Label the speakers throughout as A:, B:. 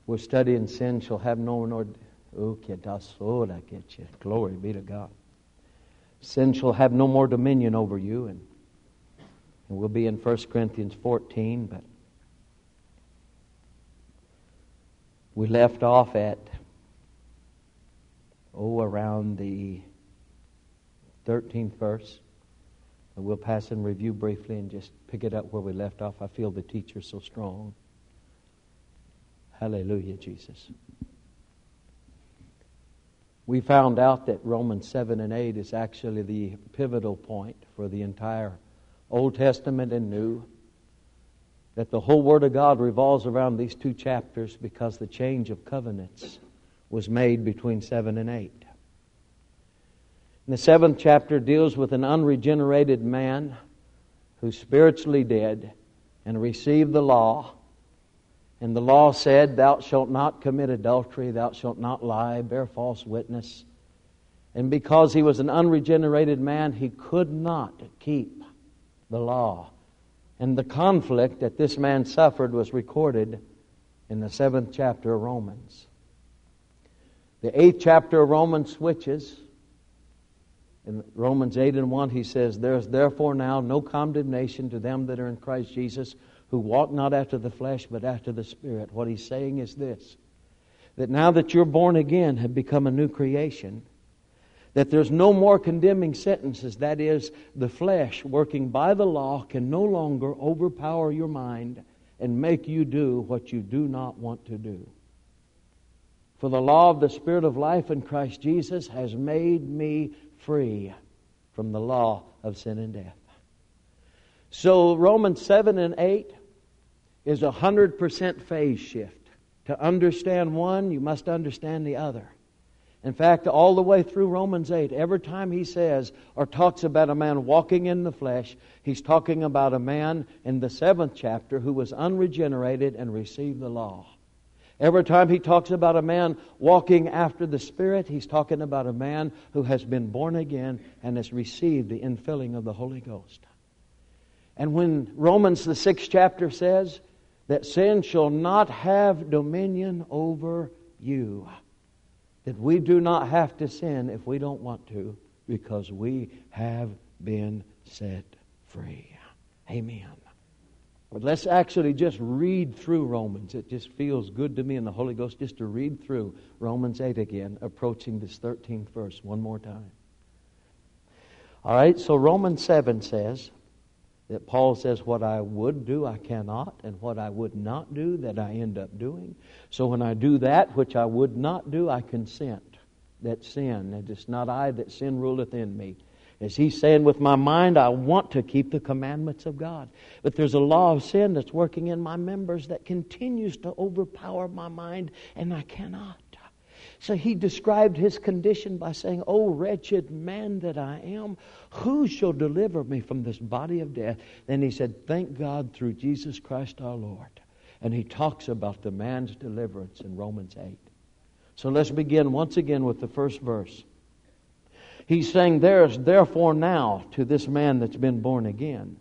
A: We're studying sin shall have no more. Oh, I get you. Glory be to God. Sin shall have no more dominion over you. And we'll be in 1 Corinthians 14, but we left off at, around the 13th verse. And we'll pass and review briefly and just pick it up where we left off. I feel the teacher's so strong. Hallelujah, Jesus. We found out that Romans 7 and 8 is actually the pivotal point for the entire Old Testament and New. That the whole Word of God revolves around these two chapters because the change of covenants was made between 7 and 8. And the 7th chapter deals with an unregenerated man who's spiritually dead and received the law. And the law said, thou shalt not commit adultery, thou shalt not lie, bear false witness. And because he was an unregenerated man, he could not keep the law. And the conflict that this man suffered was recorded in the 7th chapter of Romans. The 8th chapter of Romans switches. In Romans 8 and 1 he says, there is therefore now no condemnation to them that are in Christ Jesus, who walk not after the flesh, but after the Spirit. What he's saying is this, that now that you're born again, have become a new creation, that there's no more condemning sentences. That is, the flesh working by the law can no longer overpower your mind and make you do what you do not want to do. For the law of the Spirit of life in Christ Jesus has made me free from the law of sin and death. So Romans 7 and 8 is 100% phase shift. To understand one, you must understand the other. In fact, all the way through Romans 8, every time he says or talks about a man walking in the flesh, he's talking about a man in the 7th chapter who was unregenerated and received the law. Every time he talks about a man walking after the Spirit, he's talking about a man who has been born again and has received the infilling of the Holy Ghost. And when Romans the 6th chapter says that sin shall not have dominion over you, that we do not have to sin if we don't want to, because we have been set free. Amen. But let's actually just read through Romans. It just feels good to me in the Holy Ghost just to read through Romans 8 again, approaching this 13th verse one more time. All right, so Romans 7 says that Paul says, what I would do, I cannot, and what I would not do, that I end up doing. So when I do that which I would not do, I consent. That sin, it is not I, that sin ruleth in me. As he's saying, with my mind, I want to keep the commandments of God. But there's a law of sin that's working in my members that continues to overpower my mind, and I cannot. So he described his condition by saying, "O wretched man that I am, who shall deliver me from this body of death?" Then he said, "Thank God through Jesus Christ our Lord." And he talks about the man's deliverance in Romans 8. So let's begin once again with the first verse. He's saying, there is therefore now to this man that's been born again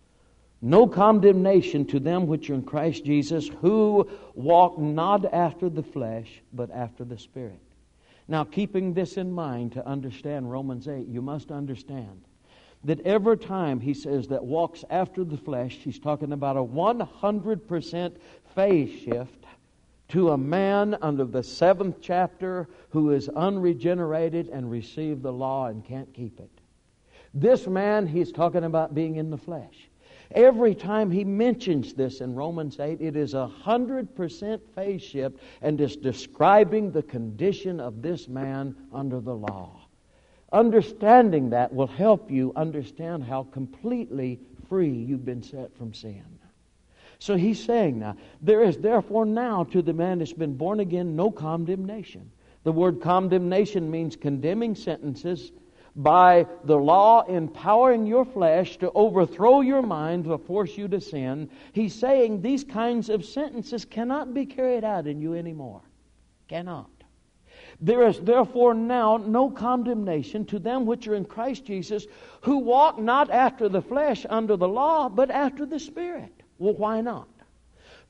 A: no condemnation to them which are in Christ Jesus, who walk not after the flesh, but after the Spirit. Now, keeping this in mind to understand Romans 8, you must understand that every time he says that walks after the flesh, he's talking about a 100% phase shift to a man under the 7th chapter who is unregenerated and received the law and can't keep it. This man, he's talking about being in the flesh. Every time he mentions this in Romans 8, it is 100% phase shift and is describing the condition of this man under the law. Understanding that will help you understand how completely free you've been set from sin. So he's saying now, there is therefore now to the man that's been born again no condemnation. The word condemnation means condemning sentences by the law empowering your flesh to overthrow your mind to force you to sin. He's saying these kinds of sentences cannot be carried out in you anymore. Cannot. There is therefore now no condemnation to them which are in Christ Jesus, who walk not after the flesh under the law, but after the Spirit. Well, why not?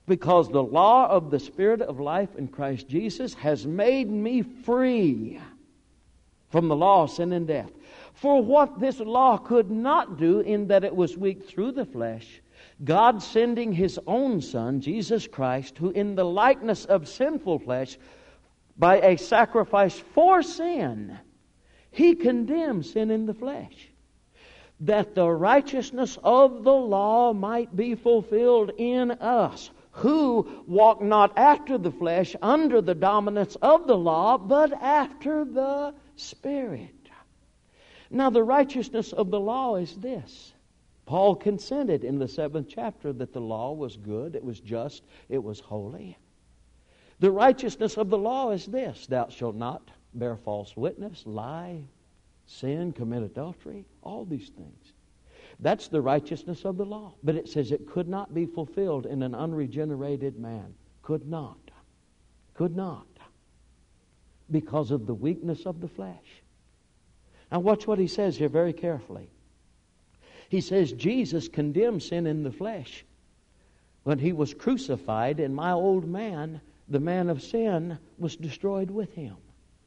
A: Because the law of the Spirit of life in Christ Jesus has made me free from the law of sin and death. For what this law could not do, in that it was weak through the flesh, God sending His own Son, Jesus Christ, who in the likeness of sinful flesh, by a sacrifice for sin, He condemned sin in the flesh, that the righteousness of the law might be fulfilled in us, who walk not after the flesh under the dominance of the law, but after the Spirit. Now the righteousness of the law is this. Paul consented in the 7th chapter that the law was good, it was just, it was holy. The righteousness of the law is this: thou shalt not bear false witness, lie, sin, commit adultery, all these things. That's the righteousness of the law. But it says it could not be fulfilled in an unregenerated man. Could not. Could not. Because of the weakness of the flesh. Now watch what he says here very carefully. He says Jesus condemned sin in the flesh. When He was crucified, and my old man, the man of sin, was destroyed with Him.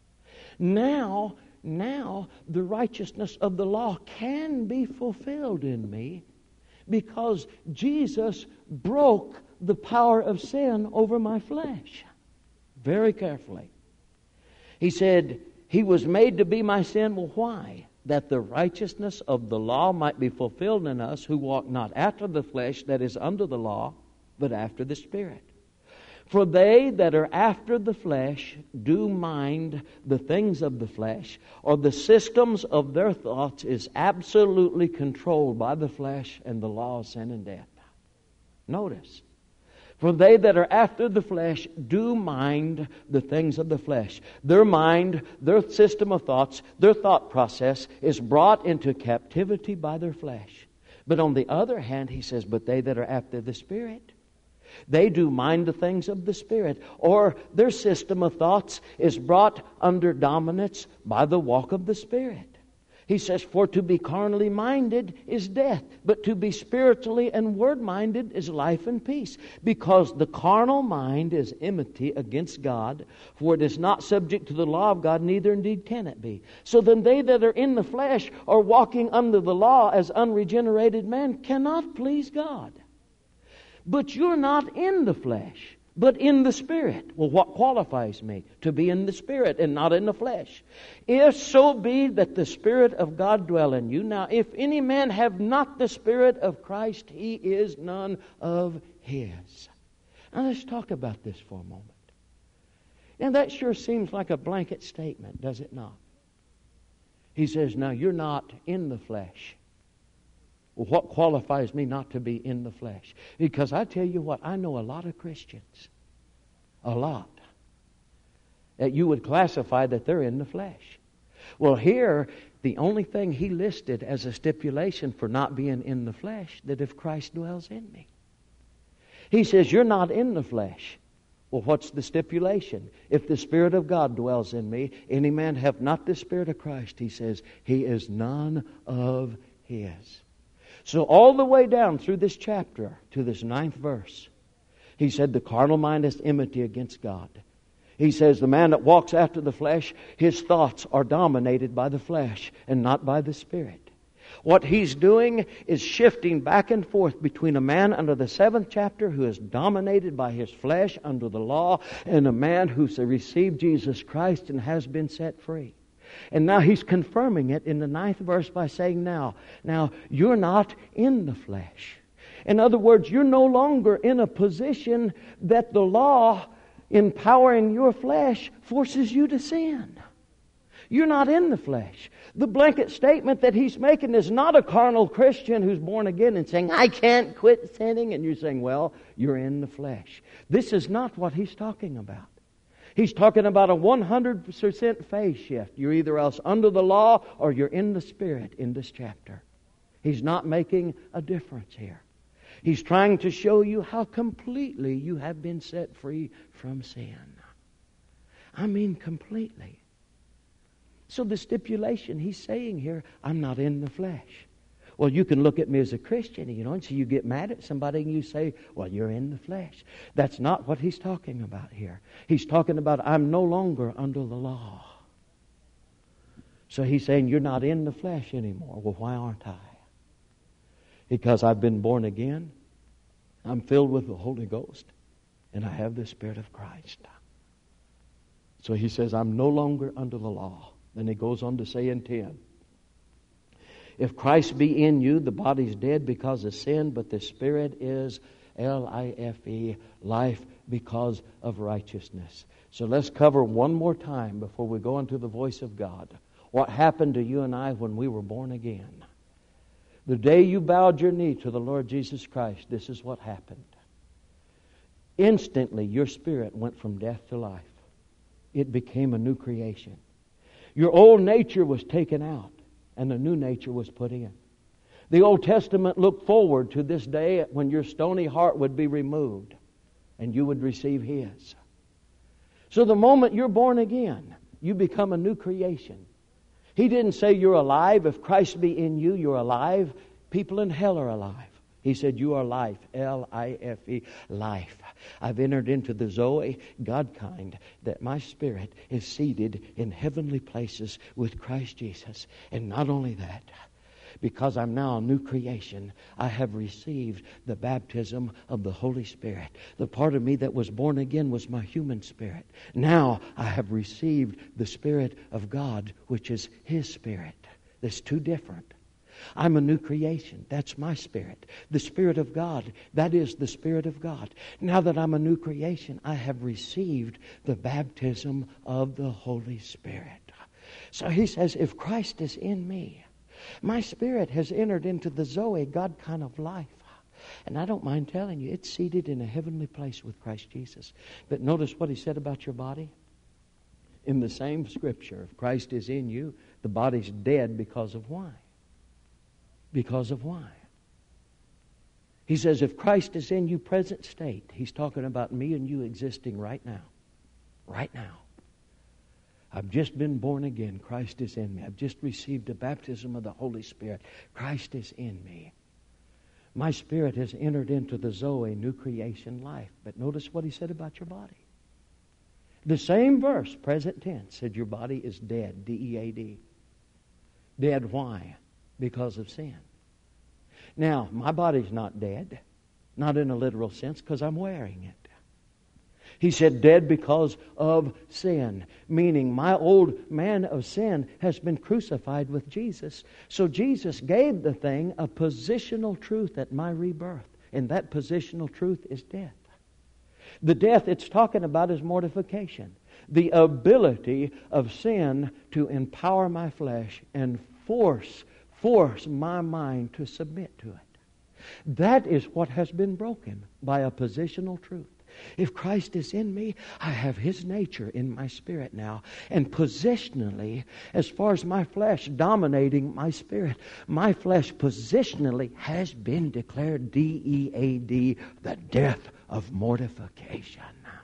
A: Now the righteousness of the law can be fulfilled in me because Jesus broke the power of sin over my flesh. Very carefully. He said, He was made to be my sin. Well, why? That the righteousness of the law might be fulfilled in us who walk not after the flesh that is under the law, but after the Spirit. For they that are after the flesh do mind the things of the flesh, or the systems of their thoughts is absolutely controlled by the flesh and the law of sin and death. Notice. For they that are after the flesh do mind the things of the flesh. Their mind, their system of thoughts, their thought process is brought into captivity by their flesh. But on the other hand, he says, but they that are after the Spirit, they do mind the things of the Spirit, or their system of thoughts is brought under dominance by the walk of the Spirit. He says, for to be carnally minded is death, but to be spiritually and word-minded is life and peace. Because the carnal mind is enmity against God, for it is not subject to the law of God, neither indeed can it be. So then they that are in the flesh or walking under the law as unregenerated man cannot please God. But you're not in the flesh, but in the Spirit. Well, what qualifies me to be in the Spirit and not in the flesh? If so be that the Spirit of God dwell in you. Now, if any man have not the Spirit of Christ, he is none of His. Now, let's talk about this for a moment. Now, that sure seems like a blanket statement, does it not? He says, now, you're not in the flesh. Well, what qualifies me not to be in the flesh? Because I tell you what, I know a lot of Christians, a lot, that you would classify that they're in the flesh. Well, here, the only thing he listed as a stipulation for not being in the flesh, that if Christ dwells in me. He says, you're not in the flesh. Well, what's the stipulation? If the Spirit of God dwells in me, any man have not the Spirit of Christ, he says, he is none of His. So all the way down through this chapter to this 9th verse, he said the carnal mind is enmity against God. He says the man that walks after the flesh, his thoughts are dominated by the flesh and not by the Spirit. What he's doing is shifting back and forth between a man under the 7th chapter who is dominated by his flesh under the law and a man who's received Jesus Christ and has been set free. And now he's confirming it in the 9th verse by saying, now you're not in the flesh. In other words, you're no longer in a position that the law empowering your flesh forces you to sin. You're not in the flesh. The blanket statement that he's making is not a carnal Christian who's born again and saying, I can't quit sinning. And you're saying, well, you're in the flesh. This is not what he's talking about. He's talking about a 100% phase shift. You're either else under the law or you're in the Spirit in this chapter. He's not making a difference here. He's trying to show you how completely you have been set free from sin. I mean completely. So the stipulation he's saying here, I'm not in the flesh. Well, you can look at me as a Christian, and so you get mad at somebody and you say, well, you're in the flesh. That's not what he's talking about here. He's talking about I'm no longer under the law. So he's saying you're not in the flesh anymore. Well, why aren't I? Because I've been born again. I'm filled with the Holy Ghost. And I have the Spirit of Christ. So he says, I'm no longer under the law. Then he goes on to say in 10, if Christ be in you, the body's dead because of sin, but the Spirit is L-I-F-E, life because of righteousness. So let's cover one more time before we go into the voice of God. What happened to you and I when we were born again? The day you bowed your knee to the Lord Jesus Christ, this is what happened. Instantly, your spirit went from death to life. It became a new creation. Your old nature was taken out, and a new nature was put in. The Old Testament looked forward to this day when your stony heart would be removed, and you would receive His. So the moment you're born again, you become a new creation. He didn't say you're alive. If Christ be in you, you're alive. People in hell are alive. He said, you are life, L-I-F-E, life. I've entered into the Zoe, God kind, that my spirit is seated in heavenly places with Christ Jesus. And not only that, because I'm now a new creation, I have received the baptism of the Holy Spirit. The part of me that was born again was my human spirit. Now I have received the Spirit of God, which is His Spirit. There's two different. I'm a new creation. That's my spirit. The Spirit of God, that is the Spirit of God. Now that I'm a new creation, I have received the baptism of the Holy Spirit. So he says, if Christ is in me, my spirit has entered into the Zoe, God kind of life. And I don't mind telling you, it's seated in a heavenly place with Christ Jesus. But notice what he said about your body. In the same scripture, if Christ is in you, the body's dead because of why? Because of why? He says, if Christ is in you, present state, he's talking about me and you existing right now. Right now. I've just been born again. Christ is in me. I've just received the baptism of the Holy Spirit. Christ is in me. My spirit has entered into the Zoe, new creation life. But notice what he said about your body. The same verse, present tense, said your body is dead, D-E-A-D. Dead why? Because of sin. Now, my body's not dead, not in a literal sense, because I'm wearing it. He said dead because of sin, meaning my old man of sin has been crucified with Jesus. So Jesus gave the thing a positional truth at my rebirth, and that positional truth is death. The death it's talking about is mortification, the ability of sin to empower my flesh and force my mind to submit to it. That is what has been broken by a positional truth. If Christ is in me, I have His nature in my spirit now. And positionally, as far as my flesh dominating my spirit, my flesh positionally has been declared D-E-A-D, the death of mortification.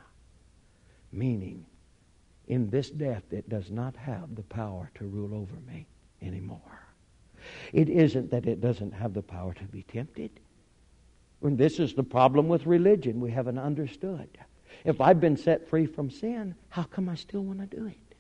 A: Meaning, in this death, it does not have the power to rule over me anymore. It isn't that it doesn't have the power to be tempted. And this is the problem with religion we haven't understood. If I've been set free from sin, how come I still want to do it?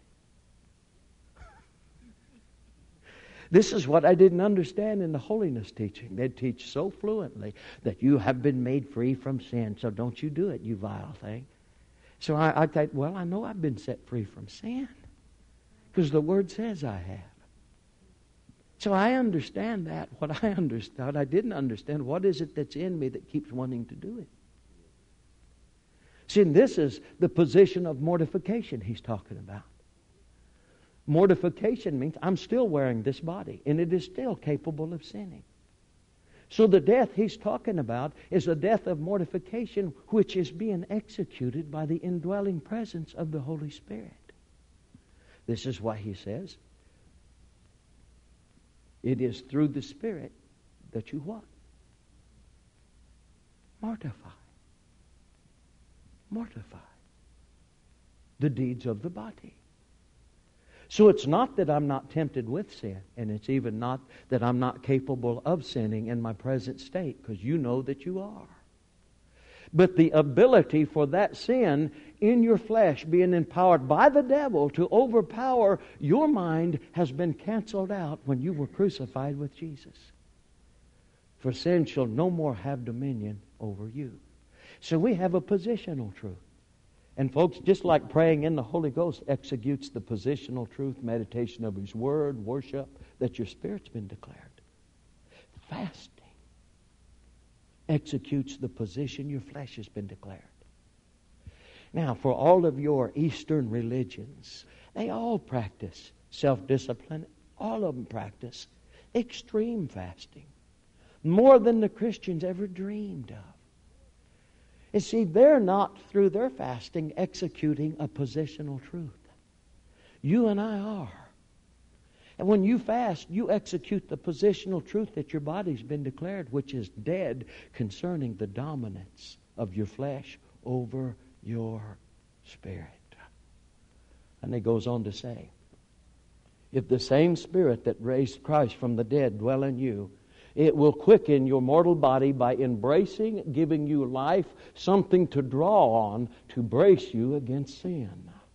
A: This is what I didn't understand in the holiness teaching. They'd teach so fluently that you have been made free from sin, so don't you do it, you vile thing. So I thought, well, I know I've been set free from sin because the Word says I have. So I understand that. What I understood, I didn't understand. What is it that's in me that keeps wanting to do it? See, and this is the position of mortification he's talking about. Mortification means I'm still wearing this body, and it is still capable of sinning. So the death he's talking about is a death of mortification which is being executed by the indwelling presence of the Holy Spirit. This is why he says, it is through the Spirit that you what? Mortify. Mortify the deeds of the body. So it's not that I'm not tempted with sin, and it's even not that I'm not capable of sinning in my present state, because you know that you are. But the ability for that sin in your flesh being empowered by the devil to overpower your mind has been canceled out when you were crucified with Jesus. For sin shall no more have dominion over you. So we have a positional truth. And folks, just like praying in the Holy Ghost executes the positional truth, meditation of His Word, worship, that your spirit's been declared. Fasting executes the position your flesh has been declared. Now, for all of your Eastern religions, they all practice self-discipline. All of them practice extreme fasting. More than the Christians ever dreamed of. You see, they're not, through their fasting, executing a positional truth. You and I are. And when you fast, you execute the positional truth that your body's been declared, which is dead concerning the dominance of your flesh over your spirit. And he goes on to say, if the same Spirit that raised Christ from the dead dwell in you, it will quicken your mortal body by embracing, giving you life, something to draw on to brace you against sin.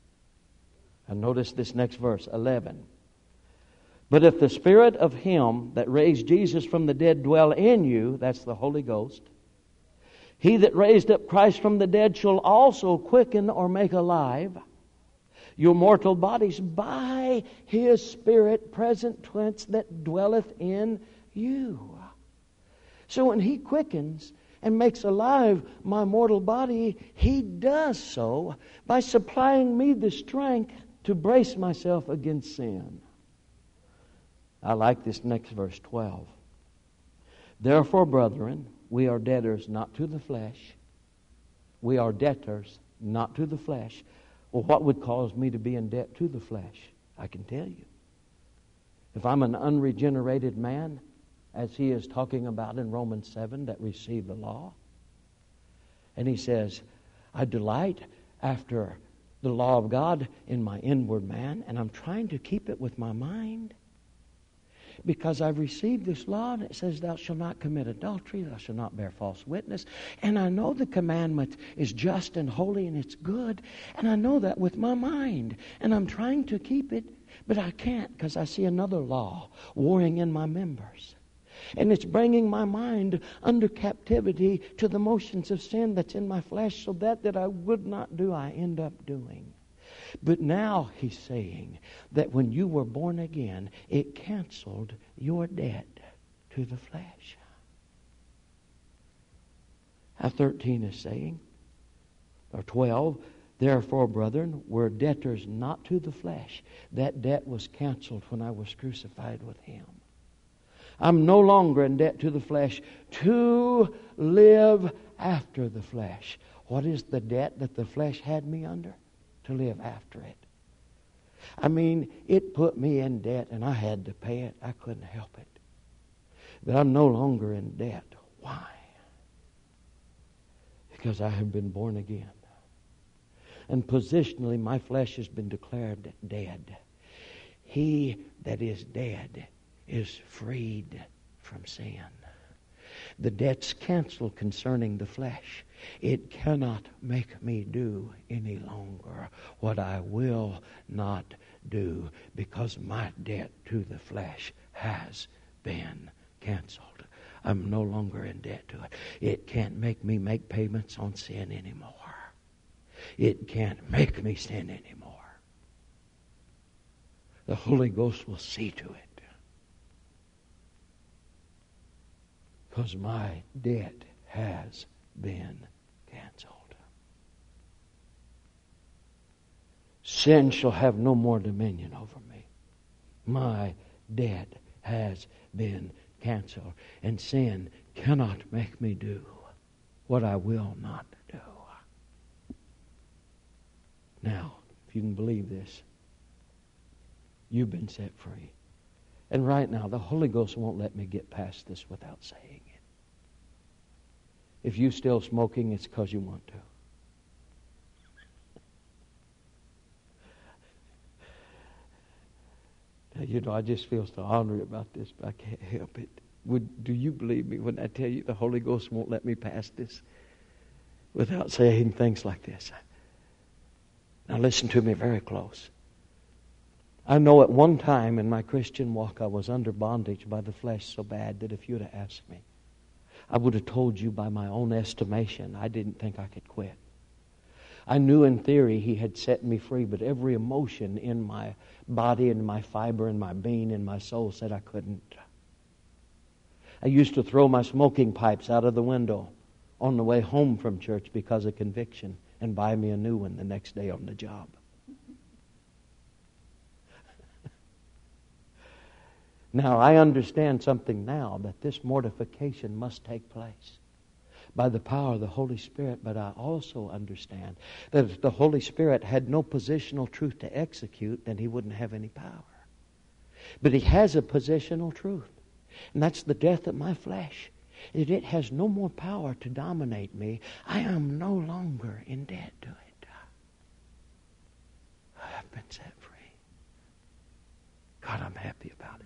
A: And notice this next verse, 11. But if the Spirit of Him that raised Jesus from the dead dwell in you, that's the Holy Ghost, He that raised up Christ from the dead shall also quicken or make alive your mortal bodies by His Spirit, present tense, that dwelleth in you. So when He quickens and makes alive my mortal body, He does so by supplying me the strength to brace myself against sin. I like this next verse, 12. Therefore, brethren, we are debtors not to the flesh. We are debtors not to the flesh. Well, what would cause me to be in debt to the flesh? I can tell you. If I'm an unregenerated man, as he is talking about in Romans 7, that receive the law. And he says, I delight after the law of God in my inward man, and I'm trying to keep it with my mind. Because I've received this law, and it says, thou shalt not commit adultery, thou shalt not bear false witness. And I know the commandment is just and holy and it's good, and I know that with my mind. And I'm trying to keep it, but I can't because I see another law warring in my members. And it's bringing my mind under captivity to the motions of sin that's in my flesh, so that I would not do, I end up doing. But now he's saying that when you were born again, it canceled your debt to the flesh. Now 13 is saying, or 12, therefore, brethren, we're debtors not to the flesh. That debt was canceled when I was crucified with Him. I'm no longer in debt to the flesh to live after the flesh. What is the debt that the flesh had me under? To live after it. I mean, it put me in debt and I had to pay it. I couldn't help it. But I'm no longer in debt. Why? Because I have been born again. And positionally, my flesh has been declared dead. He that is dead is freed from sin. The debt's canceled concerning the flesh. It cannot make me do any longer what I will not do, because my debt to the flesh has been canceled. I'm no longer in debt to it. It can't make me make payments on sin anymore. It can't make me sin anymore. The Holy Ghost will see to it. Because my debt has been canceled. Sin shall have no more dominion over me. My debt has been canceled. And sin cannot make me do what I will not do. Now, if you can believe this, you've been set free. And right now, the Holy Ghost won't let me get past this without saying it. If you're still smoking, it's because you want to. I just feel so honored about this, but I can't help it. Do you believe me when I tell you the Holy Ghost won't let me pass this without saying things like this? Now listen to me very close. I know at one time in my Christian walk I was under bondage by the flesh so bad that if you'd have asked me, I would have told you by my own estimation I didn't think I could quit. I knew in theory He had set me free, but every emotion in my body and my fiber and my being and my soul said I couldn't. I used to throw my smoking pipes out of the window on the way home from church because of conviction and buy me a new one the next day on the job. Now, I understand something now, that this mortification must take place by the power of the Holy Spirit, but I also understand that if the Holy Spirit had no positional truth to execute, then He wouldn't have any power. But He has a positional truth, and that's the death of my flesh. It has no more power to dominate me. I am no longer in debt to it. I've been set free. God, I'm happy about it.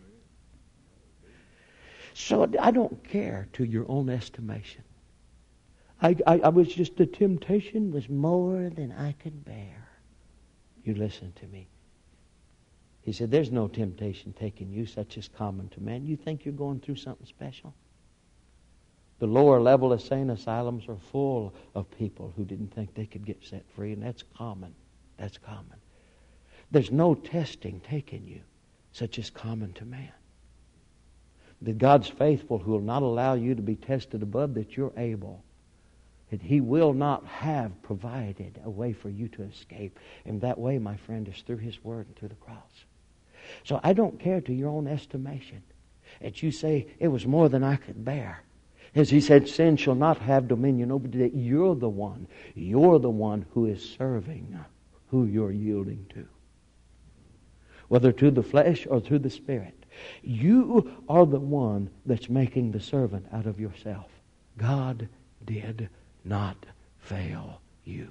A: So I don't care to your own estimation. I was just, the temptation was more than I could bear. You listen to me. He said, there's no temptation taking you such as common to man. You think you're going through something special? The lower level insane asylums are full of people who didn't think they could get set free, and that's common. That's common. There's no testing taking you such as common to man. That God's faithful, who will not allow you to be tested above that you're able. That He will not have provided a way for you to escape. And that way, my friend, is through His Word and through the cross. So I don't care to your own estimation that you say it was more than I could bear. As He said, sin shall not have dominion over you. That you're the one who is serving who you're yielding to. Whether to the flesh or to the Spirit. You are the one that's making the servant out of yourself. God did not fail you.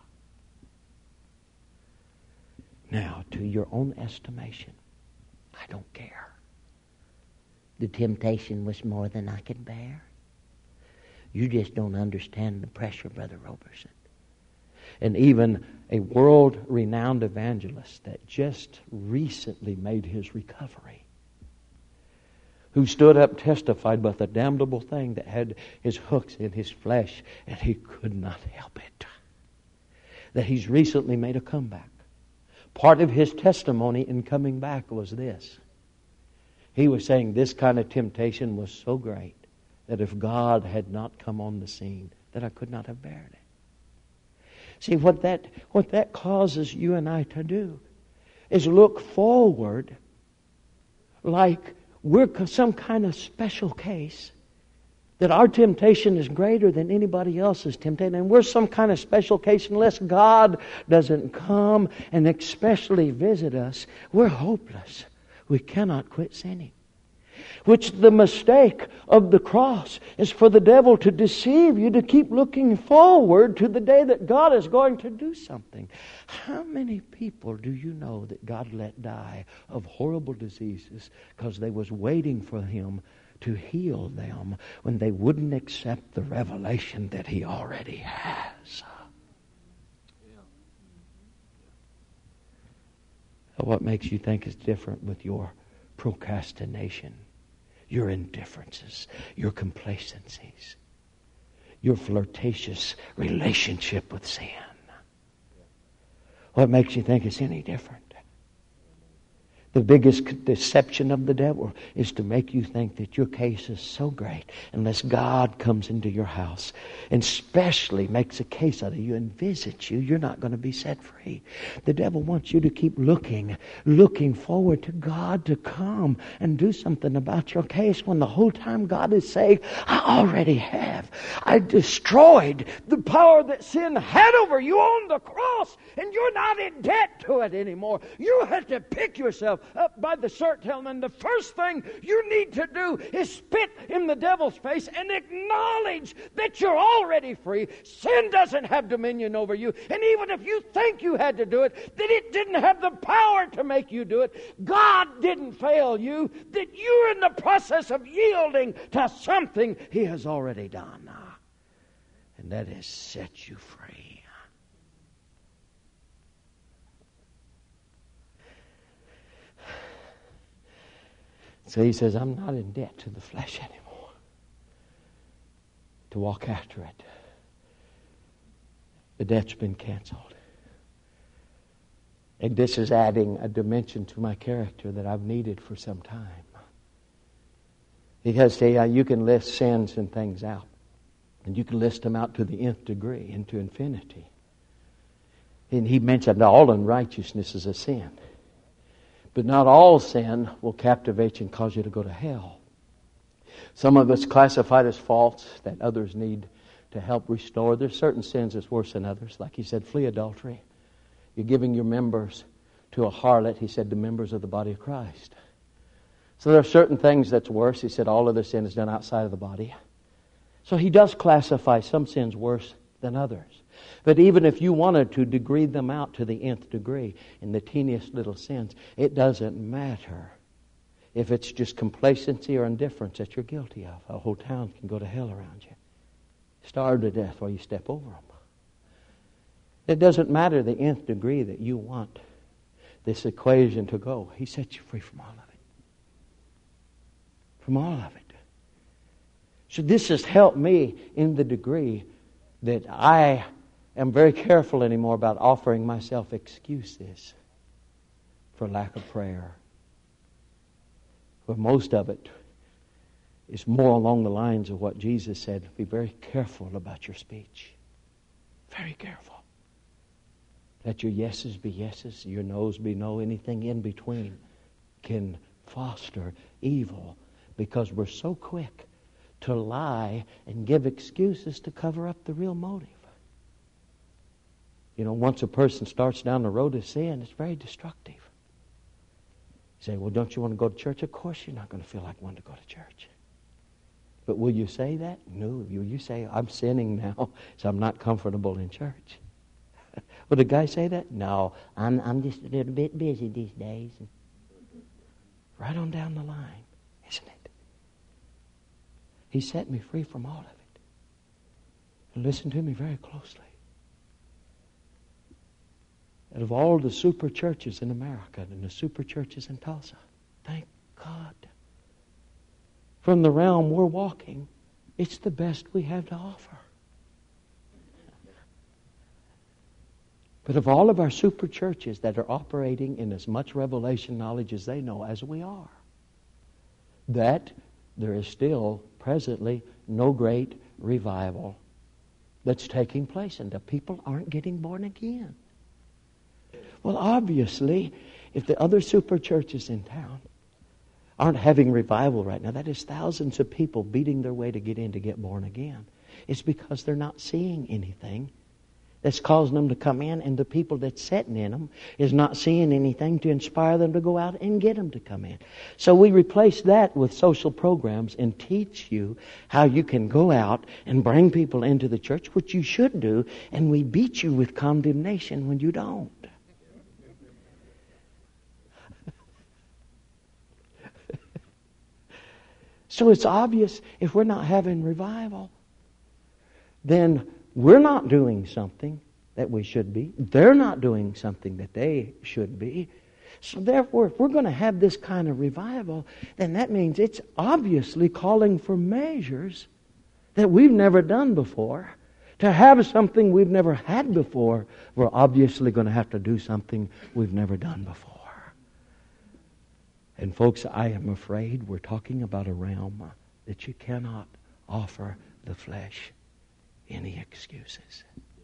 A: Now, to your own estimation, I don't care. The temptation was more than I could bear. You just don't understand the pressure, Brother Roberson. And even a world-renowned evangelist that just recently made his recovery, who stood up, testified about the damnable thing that had his hooks in his flesh, and he could not help it. That he's recently made a comeback. Part of his testimony in coming back was this. He was saying this kind of temptation was so great that if God had not come on the scene, that I could not have bared it. See, what that causes you and I to do is look forward like we're some kind of special case, that our temptation is greater than anybody else's temptation, and we're some kind of special case. Unless God doesn't come and especially visit us, we're hopeless. We cannot quit sinning. Which the mistake of the cross is for the devil to deceive you, to keep looking forward to the day that God is going to do something. How many people do you know that God let die of horrible diseases because they was waiting for Him to heal them when they wouldn't accept the revelation that He already has? What makes you think is different with your procrastination, your indifferences, your complacencies, your flirtatious relationship with sin? What makes you think it's any different? The biggest deception of the devil is to make you think that your case is so great unless God comes into your house and specially makes a case out of you and visits you, you're not going to be set free. The devil wants you to keep looking forward to God to come and do something about your case when the whole time God is saying, I already have. I destroyed the power that sin had over you on the cross, and you're not in debt to it anymore. You have to pick yourself yourself up by the shirt tail, and the first thing you need to do is spit in the devil's face and acknowledge that you're already free. Sin doesn't have dominion over you. And even if you think you had to do it, that it didn't have the power to make you do it. God didn't fail you. That you're in the process of yielding to something He has already done. And that has set you free. So He says, I'm not in debt to the flesh anymore to walk after it. The debt's been canceled. And this is adding a dimension to my character that I've needed for some time. Because, see, you can list sins and things out. And you can list them out to the nth degree, into infinity. And He mentioned all unrighteousness is a sin. But not all sin will captivate you and cause you to go to hell. Some of it's classified as faults that others need to help restore. There's certain sins that's worse than others. Like He said, flee adultery. You're giving your members to a harlot. He said, the members of the body of Christ. So there are certain things that's worse. He said, all other sin is done outside of the body. So He does classify some sins worse than others. But even if you wanted to degree them out to the nth degree in the teeniest little sins, it doesn't matter if it's just complacency or indifference that you're guilty of. A whole town can go to hell around you. Starve to death while you step over them. It doesn't matter the nth degree that you want this equation to go. He set you free from all of it. From all of it. So this has helped me in the degree that I am very careful anymore about offering myself excuses for lack of prayer. But most of it is more along the lines of what Jesus said. Be very careful about your speech. Very careful. Let your yeses be yeses, your noes be no. Anything in between can foster evil because we're so quick to lie and give excuses to cover up the real motive. You know, once a person starts down the road of sin, it's very destructive. You say, well, don't you want to go to church? Of course you're not going to feel like wanting to go to church. But will you say that? No. Will you say, I'm sinning now, so I'm not comfortable in church? Will the guy say that? No, I'm just a little bit busy these days. Right on down the line, isn't it? He set me free from all of it. And listen to me very closely. Out of all the super churches in America and the super churches in Tulsa, thank God, from the realm we're walking, it's the best we have to offer. But of all of our super churches that are operating in as much revelation knowledge as they know as we are, that there is still presently no great revival that's taking place, and the people aren't getting born again. Well, obviously, if the other super churches in town aren't having revival right now, that is thousands of people beating their way to get in to get born again. It's because they're not seeing anything that's causing them to come in, and the people that's sitting in them is not seeing anything to inspire them to go out and get them to come in. So we replace that with social programs and teach you how you can go out and bring people into the church, which you should do, and we beat you with condemnation when you don't. So it's obvious if we're not having revival, then we're not doing something that we should be. They're not doing something that they should be. So therefore, if we're going to have this kind of revival, then that means it's obviously calling for measures that we've never done before. To have something we've never had before, we're obviously going to have to do something we've never done before. And folks, I am afraid we're talking about a realm that you cannot offer the flesh any excuses.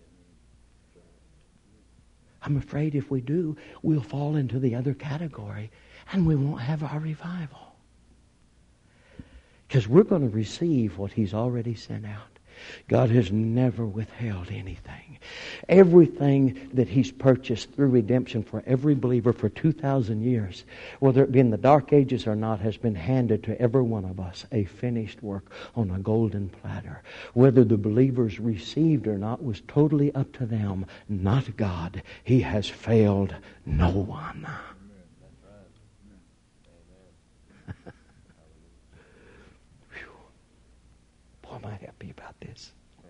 A: I'm afraid if we do, we'll fall into the other category and we won't have our revival. Because we're going to receive what He's already sent out. God has never withheld anything. Everything that He's purchased through redemption for every believer for 2,000 years, whether it be in the dark ages or not, has been handed to every one of us, a finished work on a golden platter. Whether the believers received or not was totally up to them, not God. He has failed no one. Boy, am I happy about this.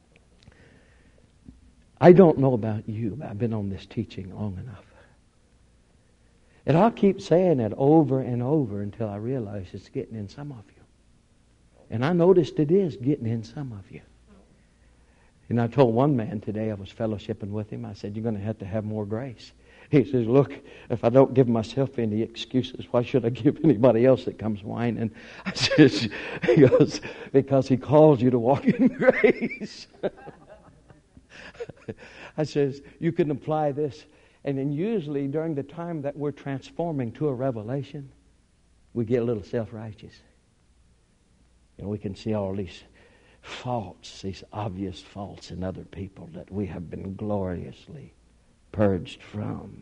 A: I don't know about you, but I've been on this teaching long enough. And I'll keep saying it over and over until I realize it's getting in some of you. And I noticed it is getting in some of you. And I told one man today, I was fellowshipping with him, I said, you're going to have more grace. He says, look, if I don't give myself any excuses, why should I give anybody else that comes whining? I says, he goes, because He calls you to walk in grace. I says, you can apply this. And then usually during the time that we're transforming to a revelation, we get a little self-righteous. And we can see all these faults, these obvious faults in other people that we have been gloriously purged from.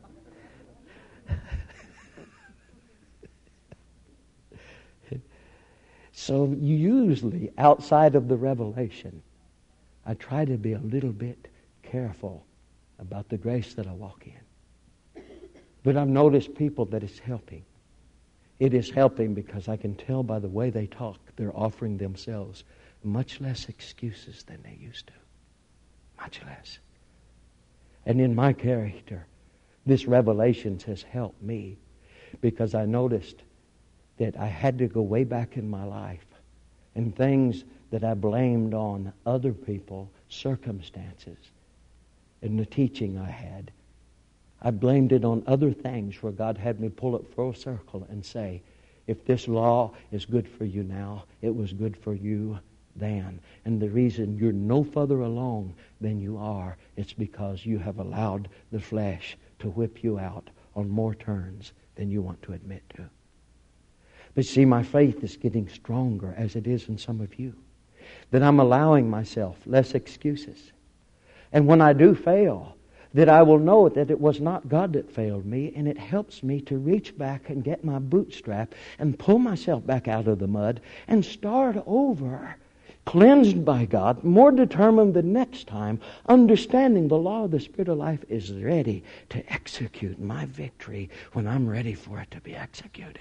A: So usually outside of the revelation, I try to be a little bit careful about the grace that I walk in. But I've noticed people that it's helping. It is helping because I can tell by the way they talk, they're offering themselves much less excuses than they used to. Much less. And in my character, this revelation has helped me because I noticed that I had to go way back in my life and things that I blamed on other people, circumstances, and the teaching I had. I blamed it on other things where God had me pull it full circle and say, if this law is good for you now, it was good for you then. And the reason you're no further along than you are, it's because you have allowed the flesh to whip you out on more turns than you want to admit to. But see, my faith is getting stronger as it is in some of you. That I'm allowing myself less excuses. And when I do fail, that I will know that it was not God that failed me, and it helps me to reach back and get my bootstrap and pull myself back out of the mud and start over, cleansed by God, more determined the next time, understanding the law of the Spirit of life is ready to execute my victory when I'm ready for it to be executed.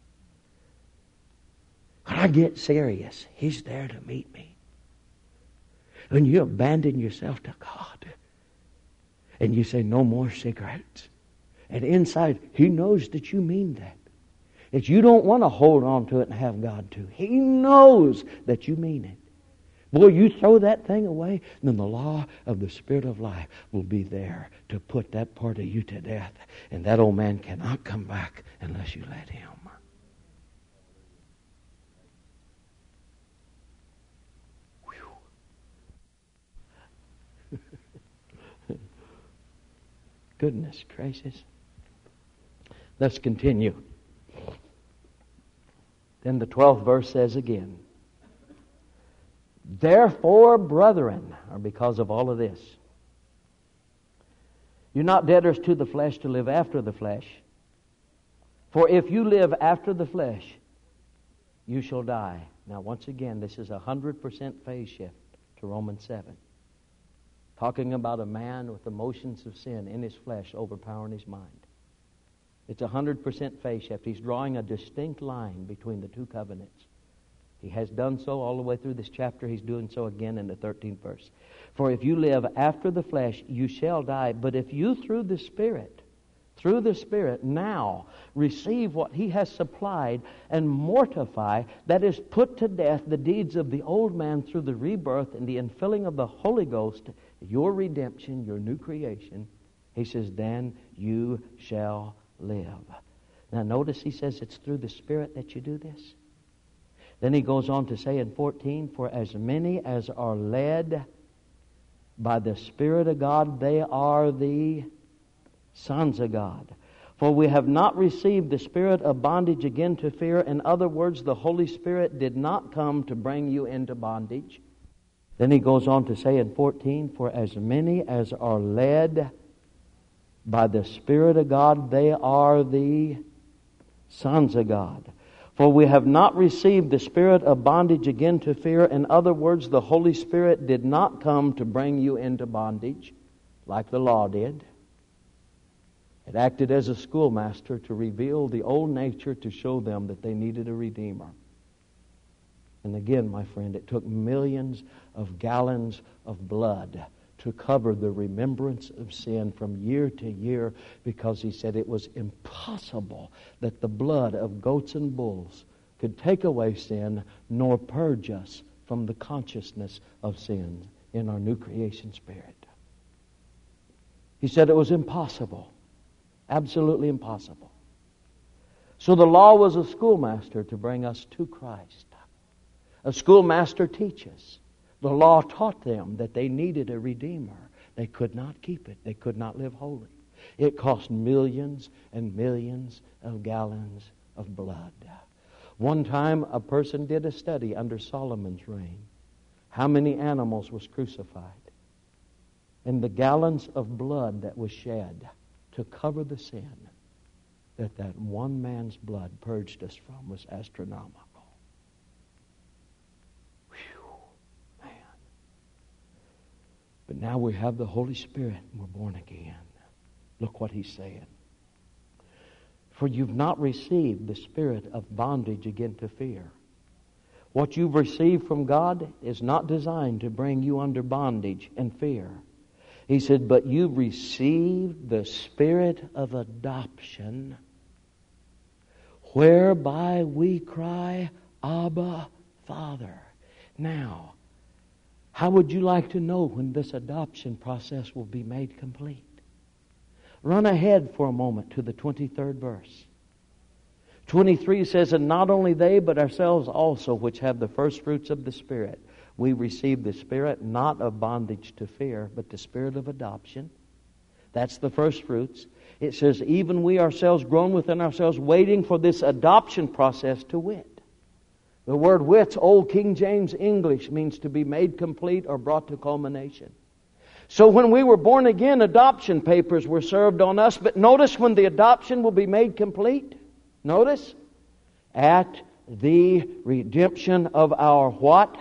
A: When I get serious, He's there to meet me. When you abandon yourself to God and you say, no more cigarettes. And inside, He knows that you mean that. That you don't want to hold on to it and have God to. He knows that you mean it. Boy, you throw that thing away, then the law of the Spirit of life will be there to put that part of you to death. And that old man cannot come back unless you let him. Goodness gracious. Let's continue. Then the 12th verse says again, therefore, brethren, or because of all of this, you're not debtors to the flesh to live after the flesh. For if you live after the flesh, you shall die. Now, once again, this is 100% phase shift to Romans 7. Talking about a man with the motions of sin in his flesh overpowering his mind. It's 100% phase shift. He's drawing a distinct line between the two covenants. He has done so all the way through this chapter. He's doing so again in the 13th verse. For if you live after the flesh, you shall die. But if you through the Spirit now receive what He has supplied and mortify, that is, put to death the deeds of the old man through the rebirth and the infilling of the Holy Ghost, your redemption, your new creation, He says, then you shall live. Now notice He says it's through the Spirit that you do this. Then He goes on to say in 14, for as many as are led by the Spirit of God, they are the sons of God. For we have not received the spirit of bondage again to fear. In other words, the Holy Spirit did not come to bring you into bondage. Then he goes on to say in 14, for as many as are led by the Spirit of God, they are the sons of God. For we have not received the spirit of bondage again to fear. In other words, the Holy Spirit did not come to bring you into bondage like the law did. It acted as a schoolmaster to reveal the old nature, to show them that they needed a Redeemer. And again, my friend, it took millions of gallons of blood to cover the remembrance of sin from year to year, because he said it was impossible that the blood of goats and bulls could take away sin nor purge us from the consciousness of sin in our new creation spirit. He said it was impossible, absolutely impossible. So the law was a schoolmaster to bring us to Christ. A schoolmaster teaches. The law taught them that they needed a Redeemer. They could not keep it. They could not live holy. It cost millions and millions of gallons of blood. One time a person did a study under Solomon's reign. How many animals was crucified? And the gallons of blood that was shed to cover the sin that one man's blood purged us from was astronomical. But now we have the Holy Spirit and we're born again. Look what he's saying. For you've not received the spirit of bondage again to fear. What you've received from God is not designed to bring you under bondage and fear. He said, but you've received the spirit of adoption, whereby we cry, Abba, Father. Now, how would you like to know when this adoption process will be made complete? Run ahead for a moment to the 23rd verse. 23 says, and not only they, but ourselves also, which have the first fruits of the Spirit, we receive the Spirit not of bondage to fear, but the Spirit of adoption. That's the first fruits. It says, even we ourselves groan within ourselves, waiting for this adoption process to wit. The word wit's Old King James English, means to be made complete or brought to culmination. So when we were born again, adoption papers were served on us. But notice when the adoption will be made complete. Notice, at the redemption of our what?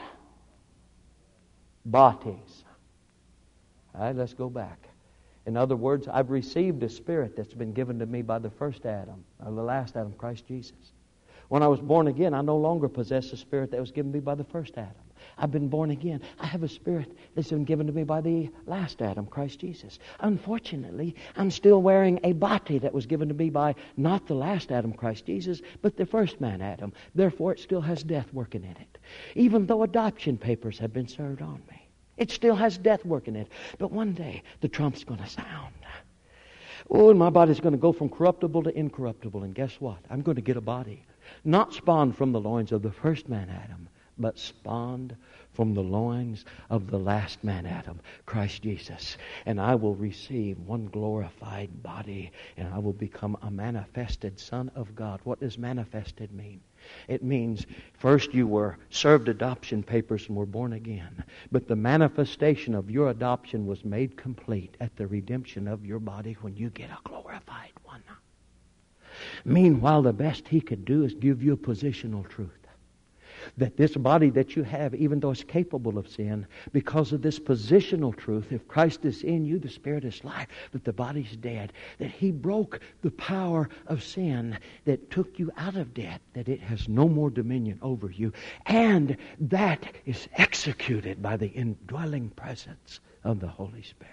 A: Bodies. All right, let's go back. In other words, I've received a spirit that's been given to me by the first Adam, or the last Adam, Christ Jesus. When I was born again, I no longer possess the spirit that was given me by the first Adam. I've been born again. I have a spirit that's been given to me by the last Adam, Christ Jesus. Unfortunately, I'm still wearing a body that was given to me by not the last Adam, Christ Jesus, but the first man, Adam. Therefore, it still has death working in it. Even though adoption papers have been served on me, it still has death working in it. But one day, the trump's going to sound. Oh, and my body's going to go from corruptible to incorruptible. And guess what? I'm going to get a body. Not spawned from the loins of the first man, Adam, but spawned from the loins of the last man, Adam, Christ Jesus. And I will receive one glorified body, and I will become a manifested Son of God. What does manifested mean? It means first you were served adoption papers and were born again. But the manifestation of your adoption was made complete at the redemption of your body when you get a glorified one. Meanwhile, the best He could do is give you a positional truth. That this body that you have, even though it's capable of sin, because of this positional truth, if Christ is in you, the Spirit is life, but the body's dead. That He broke the power of sin that took you out of death, that it has no more dominion over you. And that is executed by the indwelling presence of the Holy Spirit.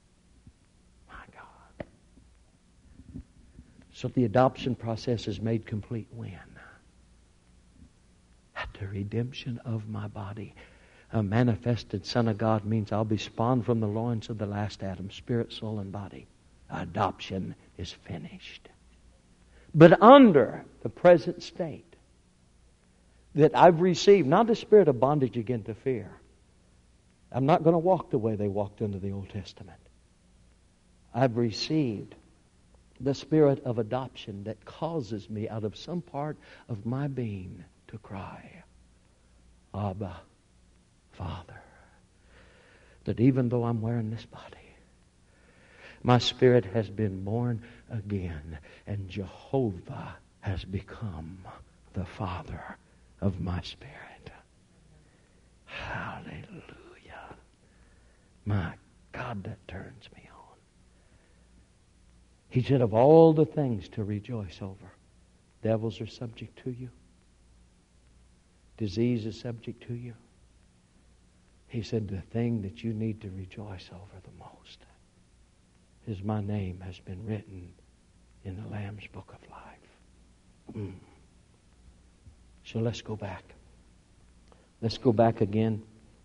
A: So the adoption process is made complete when? At the redemption of my body. A manifested Son of God means I'll be spawned from the loins of the last Adam, spirit, soul, and body. Adoption is finished. But under the present state that I've received, not a spirit of bondage again to fear. I'm not going to walk the way they walked under the Old Testament. I've received the spirit of adoption that causes me out of some part of my being to cry, Abba, Father. that even though I'm wearing this body, my spirit has been born again, and Jehovah has become the Father of my spirit. Hallelujah. My God, that turns me on. He said, of all the things to rejoice over, devils are subject to you. Disease is subject to you. He said, the thing that you need to rejoice over the most is my name has been written in the Lamb's Book of Life. So let's go back. Let's go back again.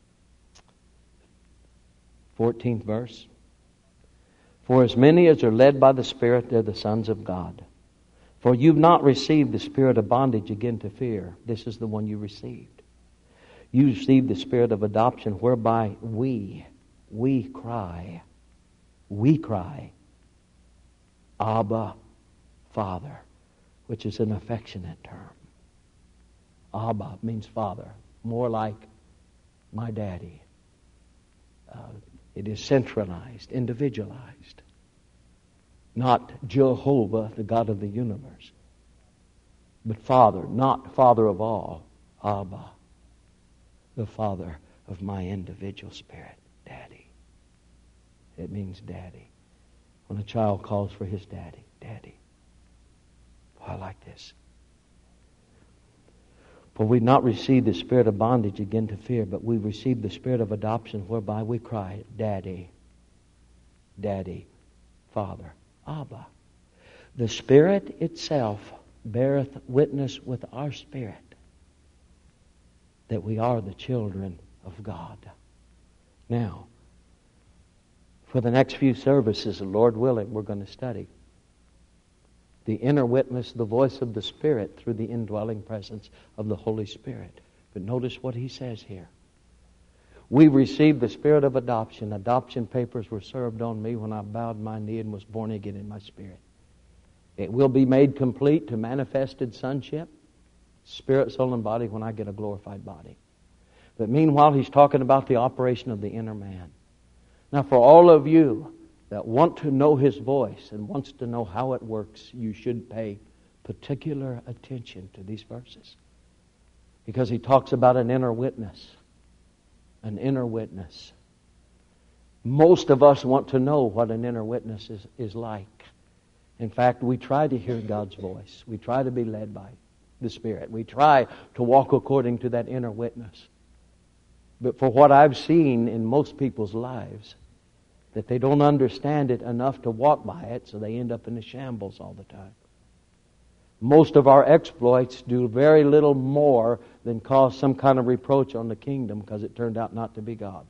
A: 14th verse. For as many as are led by the Spirit, they're the sons of God. For you've not received the spirit of bondage again to fear. This is the one you received. You received the spirit of adoption, whereby we cry, Abba, Father, which is an affectionate term. Abba means father, more like my daddy. It is centralized, individualized. Not Jehovah, the God of the universe, but Father, not Father of all, Abba, the Father of my individual spirit, Daddy. It means daddy. When a child calls for his daddy, Daddy. I like this. For we've not received the spirit of bondage again to fear, but we've received the spirit of adoption, whereby we cry, Daddy, Daddy, Father, Abba. The Spirit itself beareth witness with our spirit that we are the children of God. Now, for the next few services, Lord willing, we're going to study the inner witness, the voice of the Spirit through the indwelling presence of the Holy Spirit. But notice what he says here. We received the spirit of adoption. Adoption papers were served on me when I bowed my knee and was born again in my spirit. It will be made complete to manifested sonship, spirit, soul, and body when I get a glorified body. But meanwhile, he's talking about the operation of the inner man. Now, for all of you that want to know his voice and wants to know how it works, you should pay particular attention to these verses. Because he talks about an inner witness. An inner witness. Most of us want to know what an inner witness is like. In fact, we try to hear God's voice. We try to be led by the Spirit. We try to walk according to that inner witness. But for what I've seen in most people's lives, that they don't understand it enough to walk by it, so they end up in a shambles all the time. Most of our exploits do very little more than cause some kind of reproach on the kingdom because it turned out not to be God.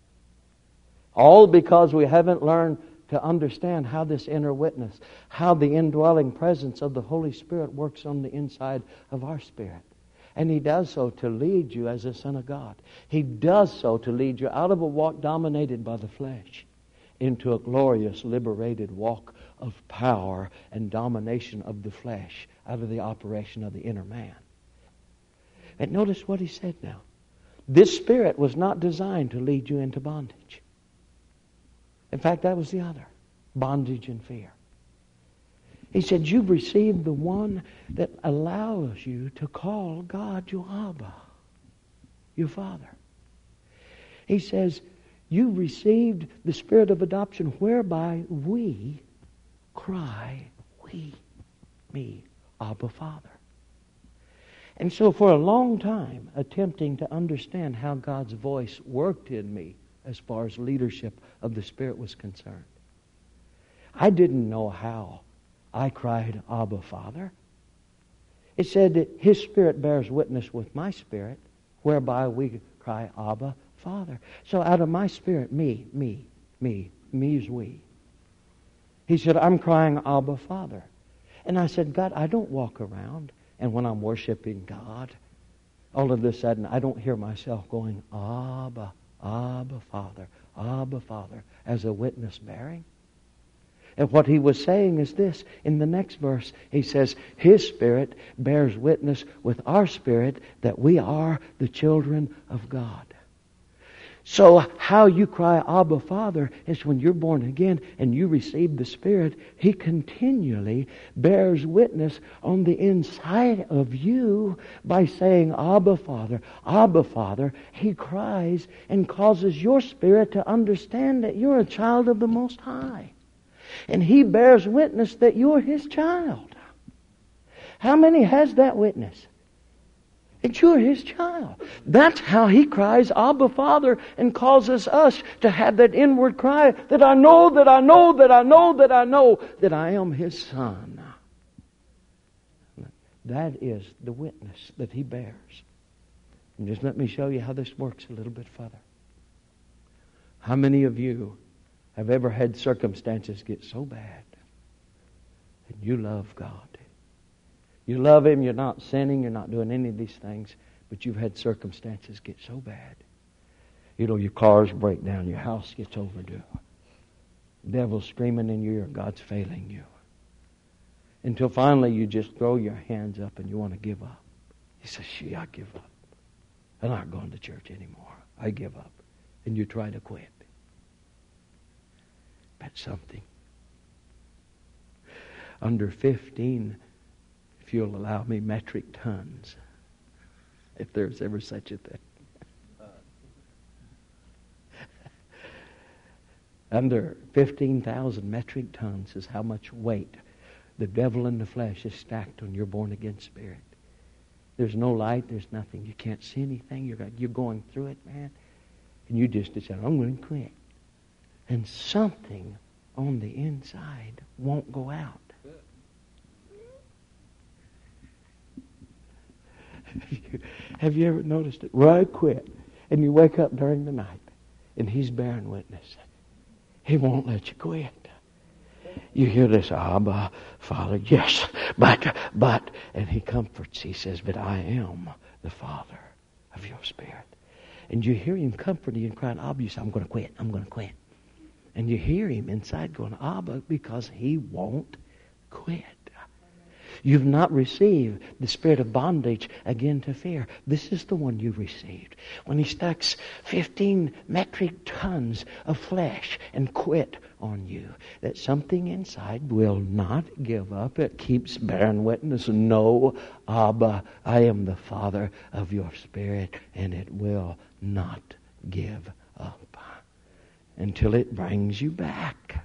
A: All because we haven't learned to understand how this inner witness, how the indwelling presence of the Holy Spirit works on the inside of our spirit. And He does so to lead you as a son of God. He does so to lead you out of a walk dominated by the flesh into a glorious, liberated walk of power and domination of the flesh out of the operation of the inner man. And notice what he said now. This spirit was not designed to lead you into bondage. In fact, that was the other. Bondage and fear. He said, you've received the one that allows you to call God your Abba, your Father. He says, you received the spirit of adoption whereby we cry, me, Abba, Father. And so for a long time, attempting to understand how God's voice worked in me as far as leadership of the Spirit was concerned, I didn't know how I cried, Abba, Father. It said that His Spirit bears witness with my spirit, whereby we cry, Abba, Father. So out of my spirit, me is we. He said, I'm crying, Abba, Father. And I said, God, I don't walk around, and when I'm worshiping God, all of a sudden I don't hear myself going, Abba, Abba, Father, as a witness bearing. And what he was saying is this. In the next verse, he says, His Spirit bears witness with our spirit that we are the children of God. So how you cry, Abba, Father, is when you're born again and you receive the Spirit, He continually bears witness on the inside of you by saying, Abba, Father, Abba, Father. He cries and causes your spirit to understand that you're a child of the Most High. And He bears witness that you're His child. How many has that witness? That you're His child. That's how He cries, Abba, Father, and causes us to have that inward cry that I know, that I know, that I know, that I know that I am His son. That is the witness that He bears. And just let me show you how this works a little bit further. How many of you have ever had circumstances get so bad and you love God? You love Him, you're not sinning, you're not doing any of these things, but you've had circumstances get so bad. You know, your cars break down, your house gets overdue. The devil's screaming in your ear, God's failing you. Until finally you just throw your hands up and you want to give up. You say, I give up. I'm not going to church anymore. I give up. And you try to quit. That's something. Under 15, if you'll allow me, metric tons, if there's ever such a thing. Under 15,000 metric tons is how much weight the devil in the flesh is stacked on your born-again spirit. There's no light, there's nothing. You can't see anything. You're going through it, man. And you just decide, I'm going to quit. And something on the inside won't go out. Have you ever noticed it? Well, I quit. And you wake up during the night and He's bearing witness. He won't let you quit. You hear this, Abba, Father, yes, but, and He comforts. He says, but I am the Father of your spirit. And you hear Him comforting you and crying, Abba, you say, I'm going to quit, I'm going to quit. And you hear Him inside going, Abba, because He won't quit. You've not received the spirit of bondage again to fear. This is the one you received. When He stacks 15 metric tons of flesh and quit on you, that something inside will not give up. It keeps bearing witness. No, Abba, I am the Father of your spirit, and it will not give up until it brings you back.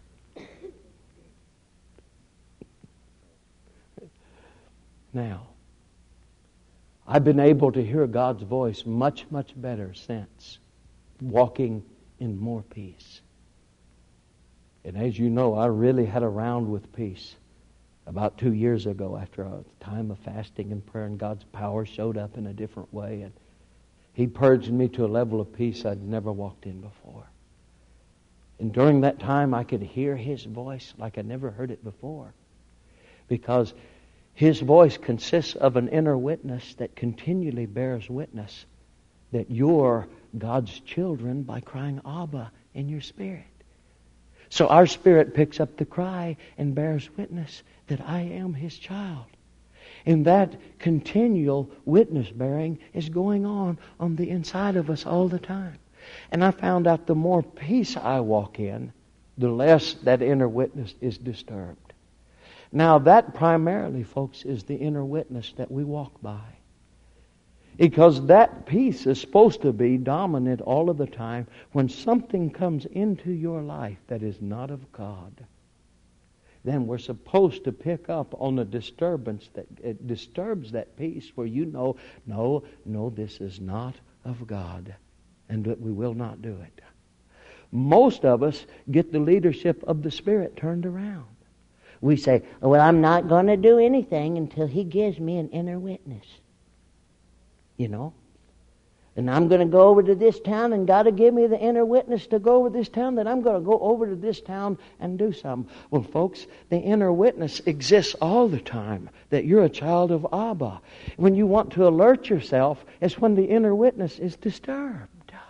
A: Now, I've been able to hear God's voice much, much better since walking in more peace. And as you know, I really had a round with peace about 2 years ago after a time of fasting and prayer, and God's power showed up in a different way, and He purged me to a level of peace I'd never walked in before. And during that time, I could hear His voice like I never heard it before, because His voice consists of an inner witness that continually bears witness that you're God's children by crying Abba in your spirit. So our spirit picks up the cry and bears witness that I am His child. And that continual witness bearing is going on the inside of us all the time. And I found out the more peace I walk in, the less that inner witness is disturbed. Now that primarily, folks, is the inner witness that we walk by. Because that peace is supposed to be dominant all of the time when something comes into your life that is not of God. Then we're supposed to pick up on the disturbance that it disturbs that peace where you know, no, this is not of God, and that we will not do it. Most of us get the leadership of the Spirit turned around. We say, well, I'm not going to do anything until He gives me an inner witness. You know? And I'm going to go over to this town, and God will give me the inner witness to go over this town, that I'm going to go over to this town and do something. Well, folks, the inner witness exists all the time, that you're a child of Abba. When you want to alert yourself, it's when the inner witness is disturbed.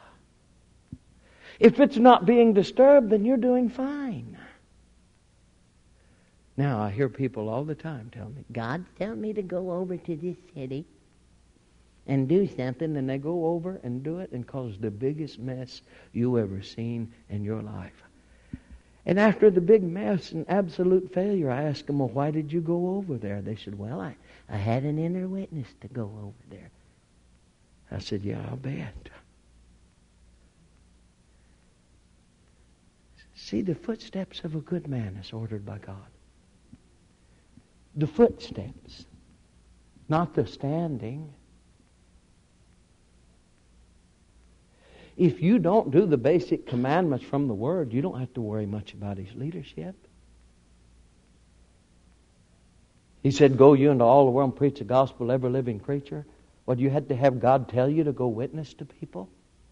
A: If it's not being disturbed, then you're doing fine. Now, I hear people all the time tell me, God, tell me to go over to this city. and do something, and they go over and do it and cause the biggest mess you ever seen in your life. And after the big mess and absolute failure, I asked them, well, why did you go over there? They said, well, I had an inner witness to go over there. I said, yeah, I'll bet. See, the footsteps of a good man is ordered by God. The footsteps, not the standing. If you don't do the basic commandments from the Word, you don't have to worry much about His leadership. He said, go you into all the world and preach the gospel to every living creature. Well, you had to have God tell you to go witness to people?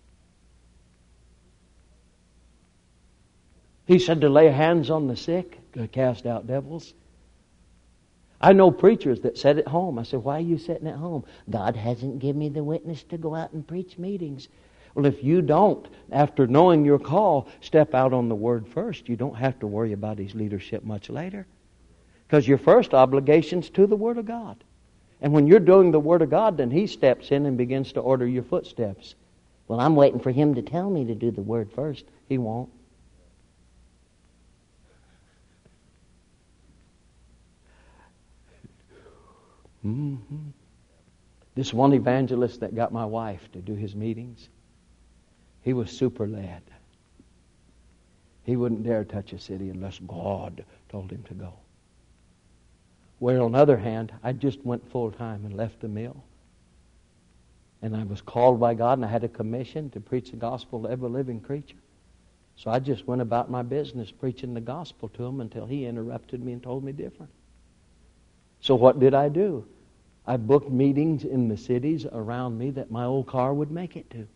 A: He said to lay hands on the sick, to cast out devils. I know preachers that sit at home. I said, why are you sitting at home? God hasn't given me the witness to go out and preach meetings. Well, if you don't, after knowing your call, step out on the Word first, you don't have to worry about His leadership much later. Because your first obligation's to the Word of God. And when you're doing the Word of God, then He steps in and begins to order your footsteps. Well, I'm waiting for Him to tell me to do the Word first. He won't. Mm-hmm. This one evangelist that got my wife to do his meetings, he was super led. He wouldn't dare touch a city unless God told him to go. Where on the other hand, I just went full time and left the mill. And I was called by God and I had a commission to preach the gospel to every living creature. So I just went about my business preaching the gospel to him until he interrupted me and told me different. So what did I do? I booked meetings in the cities around me that my old car would make it to.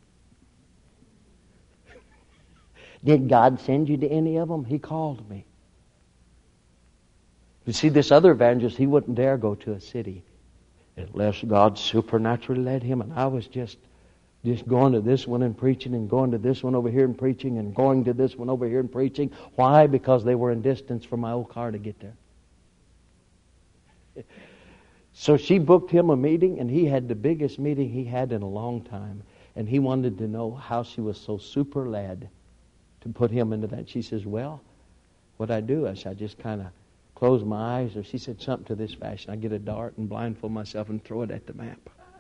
A: Did God send you to any of them? He called me. You see, this other evangelist, he wouldn't dare go to a city unless God supernaturally led him. And I was just going to this one and preaching and going to this one over here and preaching and going to this one over here and preaching. Why? Because they were in distance from my old car to get there. So she booked him a meeting, and he had the biggest meeting he had in a long time. And he wanted to know how she was so super led to put him into that. She says, well, what I do is I just kind of close my eyes. Or she said something to this fashion. I get a dart and blindfold myself and throw it at the map.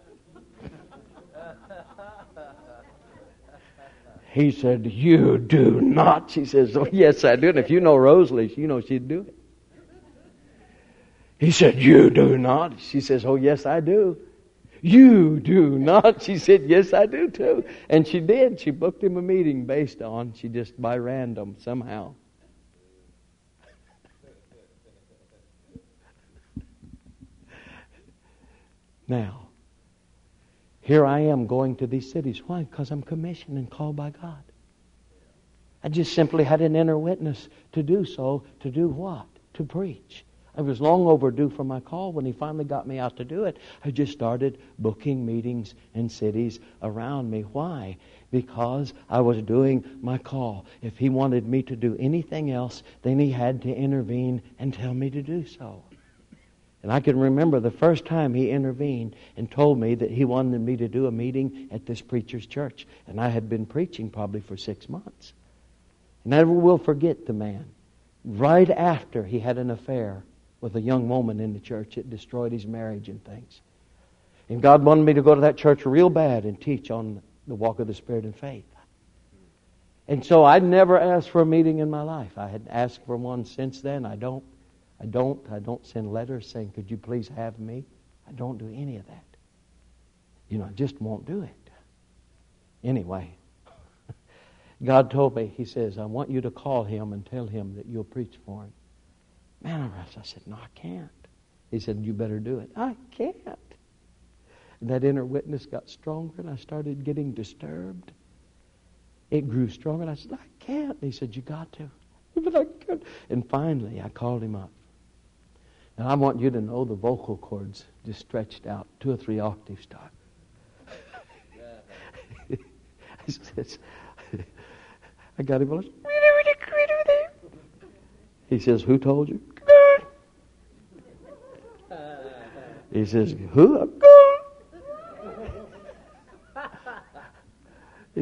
A: He said, you do not. She says, oh, yes, I do. And if you know Rosalie, you know she'd do it. He said, you do not. She says, oh, yes, I do. You do not. She said, yes, I do too. And she did. She booked him a meeting based on, she just by random somehow. Now, here I am going to these cities. Why? Because I'm commissioned and called by God. I just simply had an inner witness to do so. To do what? To preach. I was long overdue for my call. When He finally got me out to do it, I just started booking meetings in cities around me. Why? Because I was doing my call. If He wanted me to do anything else, then He had to intervene and tell me to do so. And I can remember the first time He intervened and told me that He wanted me to do a meeting at this preacher's church. And I had been preaching probably for 6 months. And I never will forget the man. Right after he had an affair with a young woman in the church, it destroyed his marriage and things. And God wanted me to go to that church real bad and teach on the walk of the Spirit and faith. And so I'd never asked for a meeting in my life. I had asked for one since then. I don't send letters saying, could you please have me? I don't do any of that. I just won't do it. Anyway, God told me, He says, I want you to call him and tell him that you'll preach for him. Man, I said, no, I can't. He said, you better do it. I can't. And that inner witness got stronger, and I started getting disturbed. It grew stronger, and I said, I can't. And he said, you got to. But I can't. And finally, I called him up. And I want you to know the vocal cords just stretched out 2 or 3 octaves top. I got him on. He says, who told you? He says, who?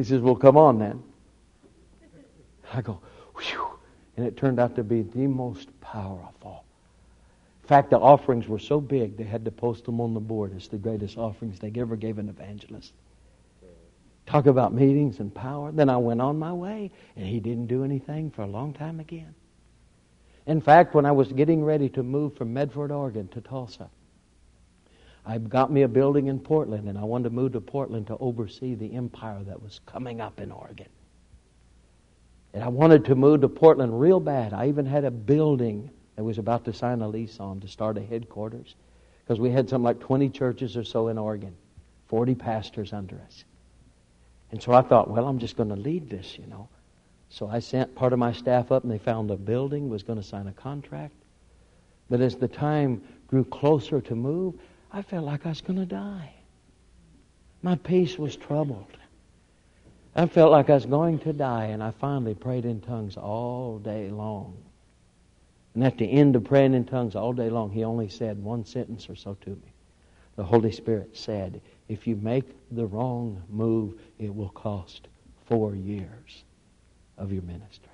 A: He says, well, come on then. I go, whew. And it turned out to be the most powerful. In fact, the offerings were so big, they had to post them on the board as the greatest offerings they ever gave an evangelist. Talk about meetings and power. Then I went on my way, and he didn't do anything for a long time again. In fact, when I was getting ready to move from Medford, Oregon to Tulsa, I got me a building in Portland, and I wanted to move to Portland to oversee the empire that was coming up in Oregon. And I wanted to move to Portland real bad. I even had a building that was about to sign a lease on to start a headquarters, because we had something like 20 churches or so in Oregon, 40 pastors under us. And so I thought, well, I'm just going to lead this, you know. So I sent part of my staff up, and they found a building, was going to sign a contract. But as the time grew closer to move, I felt like I was going to die. My peace was troubled. I felt like I was going to die, and I finally prayed in tongues all day long. And at the end of praying in tongues all day long, he only said one sentence or so to me. The Holy Spirit said, if you make the wrong move, it will cost 4 years of your ministry.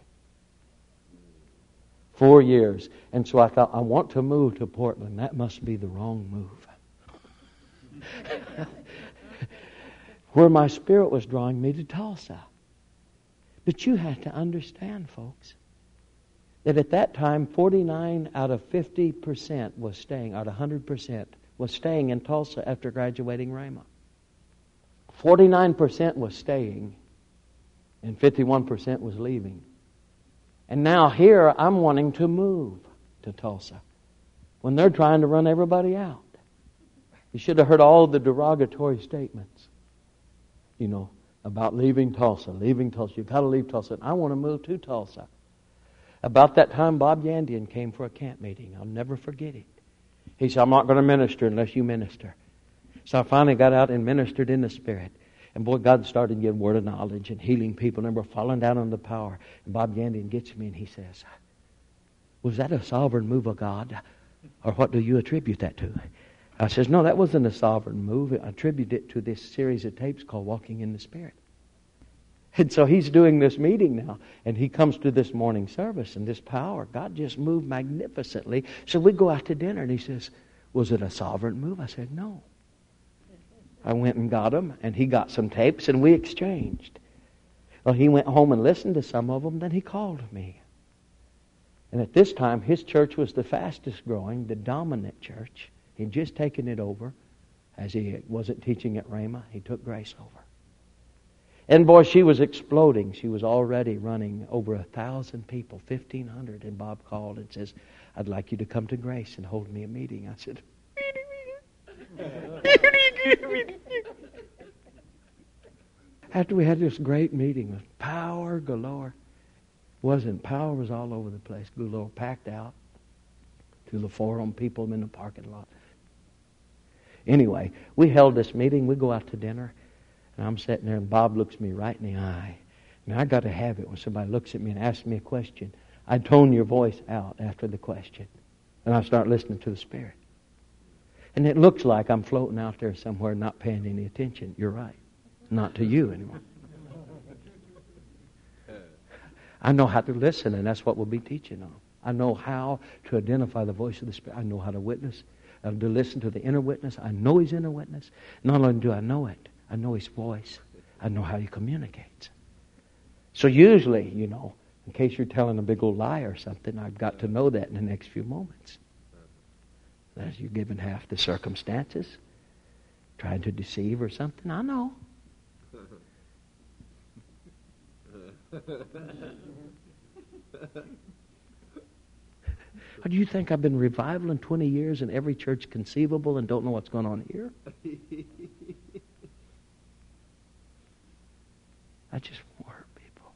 A: 4 years. And so I thought, I want to move to Portland. That must be the wrong move. Where my spirit was drawing me to Tulsa. But you have to understand, folks, that at that time, 49 out of 50% was staying, out of 100% was staying in Tulsa after graduating Rhema. 49% was staying, and 51% was leaving. And now here, I'm wanting to move to Tulsa when they're trying to run everybody out. You should have heard all the derogatory statements, you know, about leaving Tulsa. You've got to leave Tulsa. And I want to move to Tulsa. About that time, Bob Yandian came for a camp meeting. I'll never forget it. He said, I'm not going to minister unless you minister. So I finally got out and ministered in the Spirit. And boy, God started giving word of knowledge and healing people. And we're falling down on the power. And Bob Yandian gets me and he says, was that a sovereign move of God? Or what do you attribute that to? I says, no, that wasn't a sovereign move. I attribute it to this series of tapes called Walking in the Spirit. And so he's doing this meeting now, and he comes to this morning service, and this power, God just moved magnificently. So we go out to dinner, and he says, was it a sovereign move? I said, no. I went and got him, and he got some tapes, and we exchanged. Well, he went home and listened to some of them, then he called me. And at this time, his church was the fastest growing, the dominant church. He'd just taken it over. As he wasn't teaching at Rhema, he took Grace over. And boy, she was exploding. She was already running over 1,000 people, 1,500. And Bob called and says, I'd like you to come to Grace and hold me a meeting. I said, after we had this great meeting with power galore, power was all over the place, galore, packed out to the forum, people in the parking lot. Anyway, we held this meeting. We go out to dinner. And I'm sitting there, and Bob looks me right in the eye. And I got to have it when somebody looks at me and asks me a question. I tone your voice out after the question. And I start listening to the Spirit. And it looks like I'm floating out there somewhere not paying any attention. You're right. Not to you anymore. I know how to listen, and that's what we'll be teaching on. I know how to identify the voice of the Spirit. I know how to witness, to listen to the inner witness. I know His inner witness. Not only do I know it, I know His voice. I know how He communicates. So usually, you know, in case you're telling a big old lie or something, I've got to know that in the next few moments. As you're given half the circumstances, trying to deceive or something, I know. Do you think I've been revivaling 20 years in every church conceivable and don't know what's going on here? I just want to hurt people.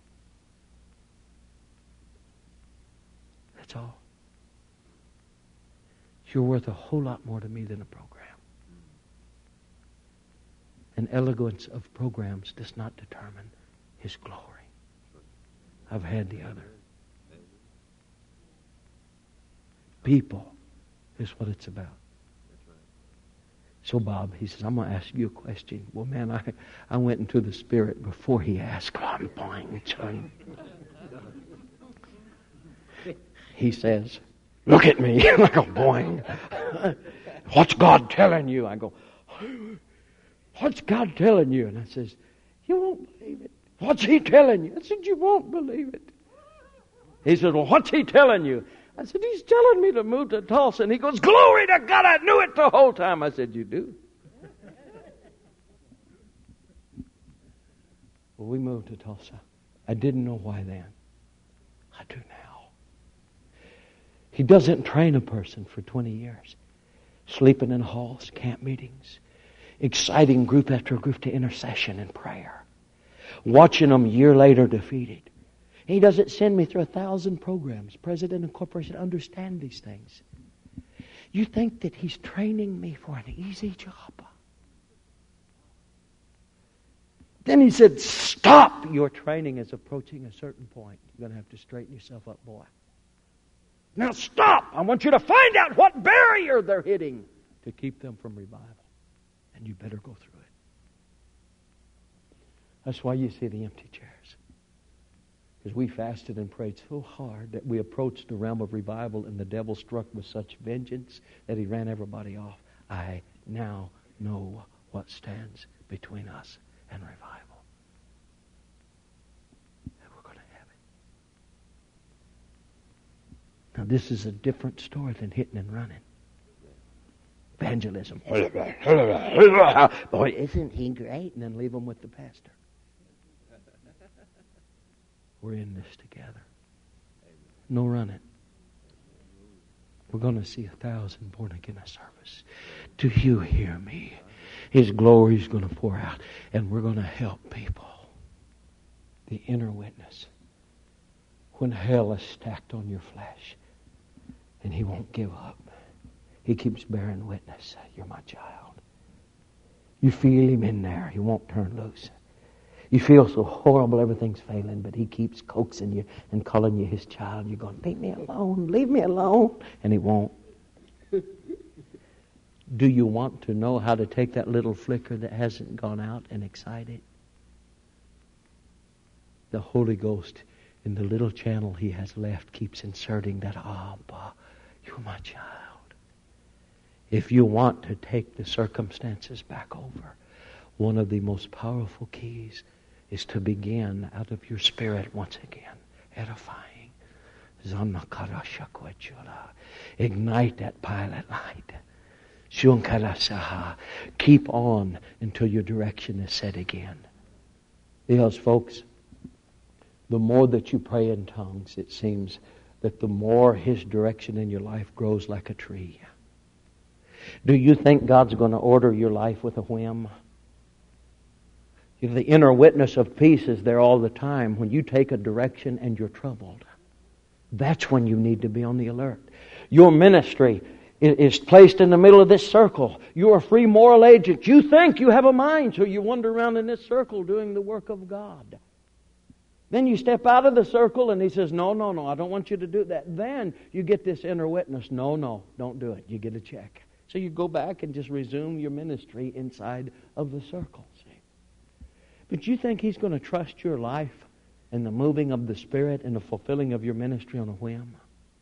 A: That's all. You're worth a whole lot more to me than a program. And eloquence of programs does not determine His glory. I've had the other. People is what it's about. So Bob, he says, I'm going to ask you a question. Well, man, I went into the Spirit before he asked. I'm boing, son. He says, look at me. I go, boing. What's God telling you? I go, what's God telling you? And I says, you won't believe it. What's He telling you? I said, you won't believe it. He said, well, what's He telling you? I said, He's telling me to move to Tulsa. And he goes, glory to God, I knew it the whole time. I said, you do? Well, we moved to Tulsa. I didn't know why then. I do now. He doesn't train a person for 20 years. Sleeping in halls, camp meetings, exciting group after group to intercession and prayer. Watching them a year later defeated. He doesn't send me through 1,000 programs. President of corporation, understand these things. You think that He's training me for an easy job? Then He said, stop! Your training is approaching a certain point. You're going to have to straighten yourself up, boy. Now stop! I want you to find out what barrier they're hitting to keep them from revival. And you better go through it. That's why you see the empty chairs. Because we fasted and prayed so hard that we approached the realm of revival and the devil struck with such vengeance that he ran everybody off. I now know what stands between us and revival. And we're going to have it. Now this is a different story than hitting and running. Evangelism. Boy, isn't he great? And then leave them with the pastor. We're in this together. No running. We're going to see 1,000 born again a service. Do you hear me? His glory is going to pour out. And we're going to help people. The inner witness. When hell is stacked on your flesh. And He won't give up. He keeps bearing witness. You're my child. You feel Him in there. He won't turn loose. You feel so horrible, everything's failing, but He keeps coaxing you and calling you His child. You're going, leave me alone, leave me alone. And He won't. Do you want to know how to take that little flicker that hasn't gone out and excite it? The Holy Ghost, in the little channel He has left, keeps inserting that, Abba, you're my child. If you want to take the circumstances back over, one of the most powerful keys is to begin out of your spirit once again, edifying. Ignite that pilot light. Keep on until your direction is set again. Because, folks, the more that you pray in tongues, it seems that the more His direction in your life grows like a tree. Do you think God's going to order your life with a whim? You know, the inner witness of peace is there all the time. When you take a direction and you're troubled, that's when you need to be on the alert. Your ministry is placed in the middle of this circle. You're a free moral agent. You think you have a mind, so you wander around in this circle doing the work of God. Then you step out of the circle and He says, no, I don't want you to do that. Then you get this inner witness. No, don't do it. You get a check. So you go back and just resume your ministry inside of the circle. See? But you think He's going to trust your life and the moving of the Spirit and the fulfilling of your ministry on a whim?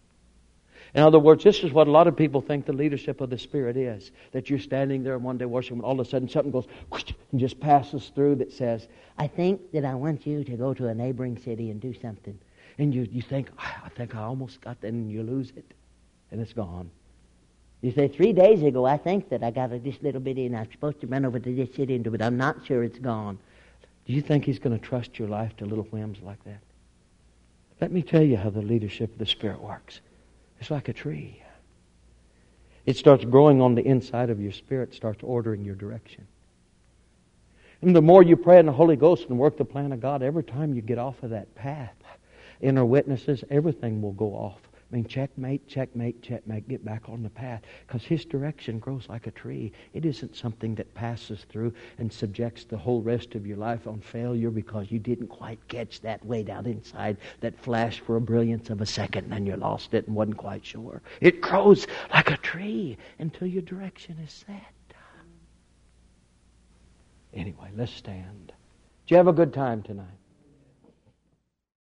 A: In other words, this is what a lot of people think the leadership of the Spirit is. That you're standing there one day worshiping and all of a sudden something goes and just passes through that says, I think that I want you to go to a neighboring city and do something. And you think, I think I almost got that, and you lose it. And it's gone. You say, 3 days ago, I think that I got this little bitty and I'm supposed to run over to this city and do it. I'm not sure it's gone. Do you think He's going to trust your life to little whims like that? Let me tell you how the leadership of the Spirit works. It's like a tree. It starts growing on the inside of your spirit, starts ordering your direction. And the more you pray in the Holy Ghost and work the plan of God, every time you get off of that path, inner witnesses, everything will go off. I mean, checkmate, checkmate, checkmate, get back on the path. Because His direction grows like a tree. It isn't something that passes through and subjects the whole rest of your life on failure because you didn't quite catch that way down inside that flashed for a brilliance of a second and you lost it and wasn't quite sure. It grows like a tree until your direction is set. Anyway, let's stand. Did you have a good time tonight?